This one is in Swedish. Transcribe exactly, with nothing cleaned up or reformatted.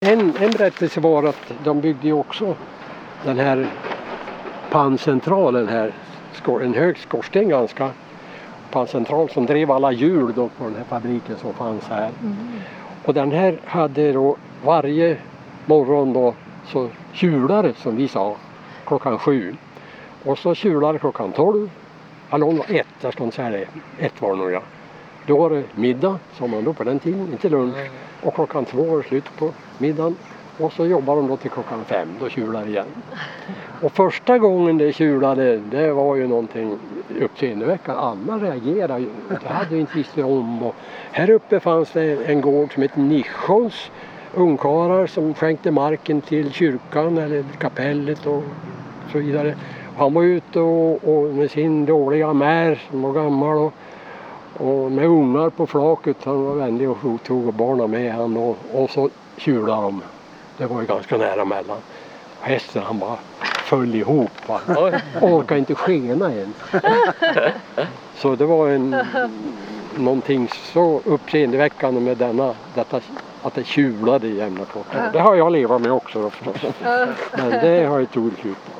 en, en berättelse var att de byggde ju också den här panncentralen här. En hög skorsten ganska. Panncentral som drev alla hjul då på den här fabriken som fanns här. Mm. Och den här hade då varje morgon då så tjulare som vi sa klockan sju. Och så tjulare klockan tolv. Hallå, var ett, där stod så här det. Ett var det nog, ja. Då var det middag, som man då på den tiden, inte lunch. Och klockan två var det slut på middagen. Och så jobbar de då till klockan fem, då tjular igen. Och första gången det tjulade, det var ju någonting uppseendeväckande. Alla reagerade ju, det hade ju inte visst om. Och här uppe fanns det en gård som heter Nischons ungkarlar som skänkte marken till kyrkan eller kapellet och så vidare. Och han var ute och, och med sin dåliga mär som var gammal och, och med ungar på flaket. Han var vänlig och tog barnen med han och, och så tjulade de. Det var ju ganska nära mellan. Hästen han bara föll ihop. Han orkade inte skena än. Så det var en någonting så uppseendeväckande med denna, detta, att det tjulade i jämna klockan. Det har jag levat med också då förstås. Men det har jag ett roligt ut.